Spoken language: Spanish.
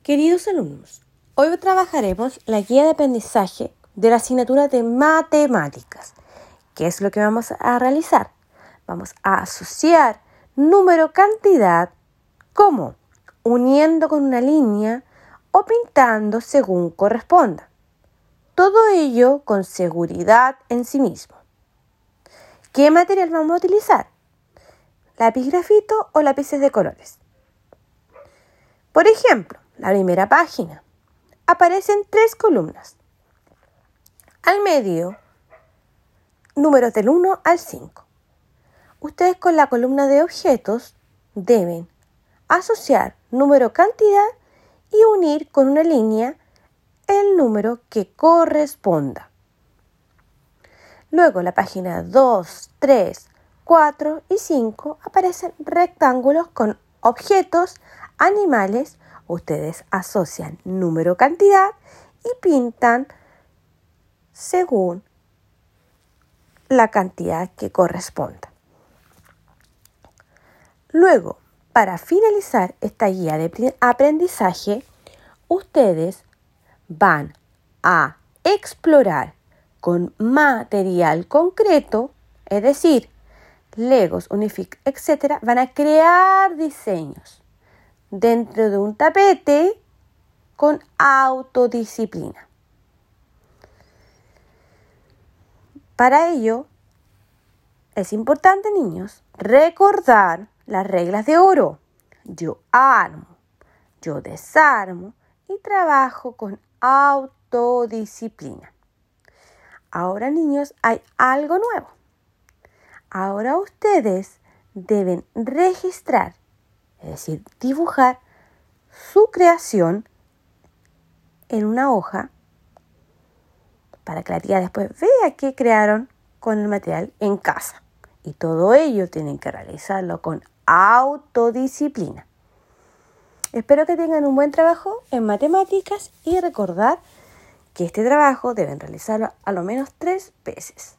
Queridos alumnos, hoy trabajaremos la guía de aprendizaje de la asignatura de matemáticas. ¿Qué es lo que vamos a realizar? Vamos a asociar número-cantidad como uniendo con una línea o pintando según corresponda. Todo ello con seguridad en sí mismo. ¿Qué material vamos a utilizar? ¿Lápiz grafito o lápices de colores? Por ejemplo, la primera página. Aparecen 3 columnas. Al medio, números del 1 al 5. Ustedes con la columna de objetos deben asociar número-cantidad y unir con una línea el número que corresponda. Luego, en la página 2, 3, 4 y 5 aparecen rectángulos con objetos, animales. Ustedes asocian número-cantidad y pintan según la cantidad que corresponda. Luego, para finalizar esta guía de aprendizaje, ustedes van a explorar con material concreto, es decir, Legos, Unific, etc. Van a crear diseños dentro de un tapete con autodisciplina. Para ello, es importante, niños, recordar las reglas de oro. Yo armo, yo desarmo y trabajo con autodisciplina. Ahora, niños, hay algo nuevo. Ahora ustedes deben registrar, es decir, dibujar su creación en una hoja para que la tía después vea qué crearon con el material en casa. Y todo ello tienen que realizarlo con autodisciplina. Espero que tengan un buen trabajo en matemáticas y recordar que este trabajo deben realizarlo a lo menos 3 veces.